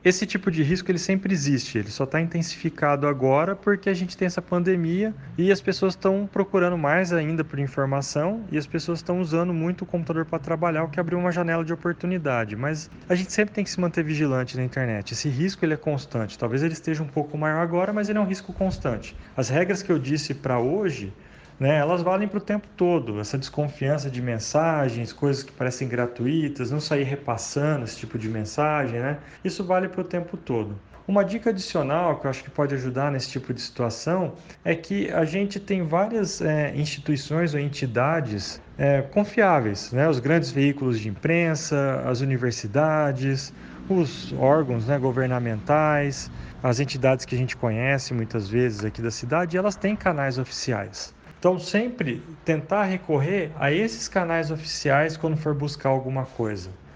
Esse tipo de risco ele sempre existe, ele só está intensificado agora porque a gente tem essa pandemia e as pessoas estão procurando mais ainda por informação e as pessoas estão usando muito o computador para trabalhar, o que abriu uma janela de oportunidade. Mas a gente sempre tem que se manter vigilante na internet. Esse risco ele é constante. Talvez ele esteja um pouco maior agora, mas ele é um risco constante. As regras que eu disse para hoje, né, elas valem para o tempo todo. Essa desconfiança de mensagens, coisas que parecem gratuitas, não sair repassando esse tipo de mensagem, né? Isso vale para o tempo todo. Uma dica adicional que eu acho que pode ajudar nesse tipo de situação é que a gente tem várias instituições ou entidades confiáveis, né? Os grandes veículos de imprensa, as universidades, os órgãos, né, governamentais, as entidades que a gente conhece muitas vezes aqui da cidade, elas têm canais oficiais. Então, sempre tentar recorrer a esses canais oficiais quando for buscar alguma coisa.